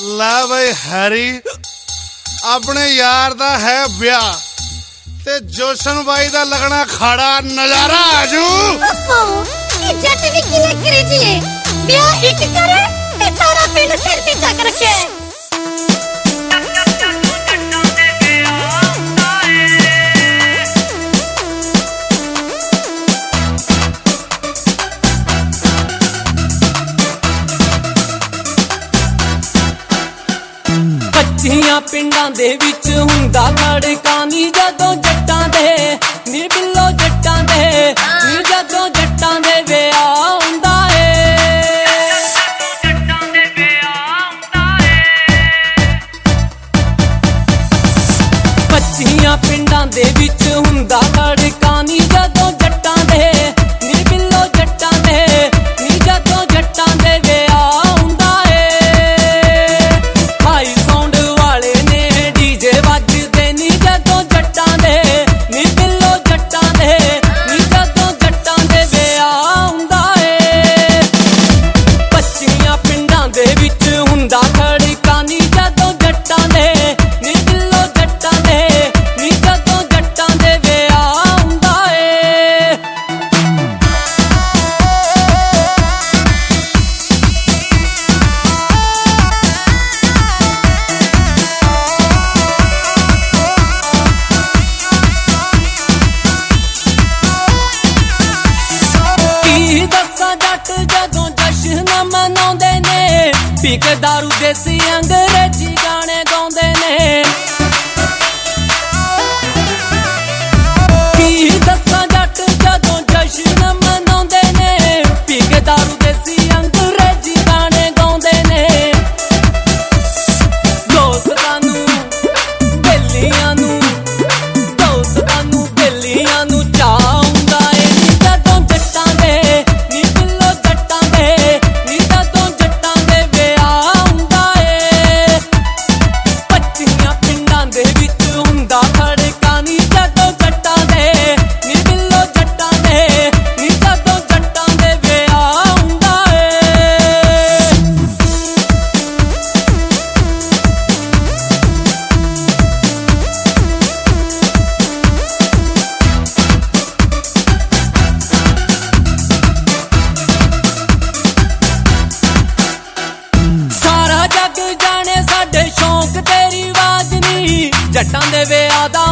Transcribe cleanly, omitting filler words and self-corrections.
ला बई हैरी अपने यार दा है ब्याह ते जोशन बाई दा लगना खाड़ा नजारा आजू जट भी किले करे जी ब्याह इक करे ते सारा पिंड सिर ते चक रखे कच्चियां पिंडां दे विच हुंदा खड़का नी जदों जट्टां दे नी बिल्लो जट्टां दे नी जदों जट्टां दे विआह हुंदा कच्चियां पिंडां दे विच हुंदा खड़का नी जदों जट्टां दे नी बिल्लो जट्टां दे नी जदों जट्टां दे विआह हुंदा हाई साउंड वाले ने डीजे वजदे नी जदों जट्टां दे नी बिल्लो जट्टां दे नी जदों जट्टां दे विआह हुंदा कच्चियां पिंडां दे विच हुंदा खड़का नी जदों जट्टां दे नी बिल्लो जट्टां दे नी जदों जट्टां दे विआह हुंदा की दस्सां जट जदों जश्न मनाउंदे ने पी के दारू देसी अंग्रेजी गाने गाउंदे ने की दस्सां जट जदों जश्न मनाउंदे ने पी के दारू देसी अंग्रेजी गाने गाउंदे ने दोस्तां नूं बेलियां नूं दोस्तां नूं बेलियां नूं चाऽ हुंदा नी जदों जट्टां दे नी बिल्लो जट्टां दे नी जदों जट्टां दे विआह हुंदा कच्चियां पिंडां दे विच हुंदा खड़का नी जदों जट्टां दे नी बिल्लो जट्टां दे नी जदों जट्टां दे विआह हुंदा सारा जग जाने साडे शौक ते रिवाज नी जट्टां दे विआह दा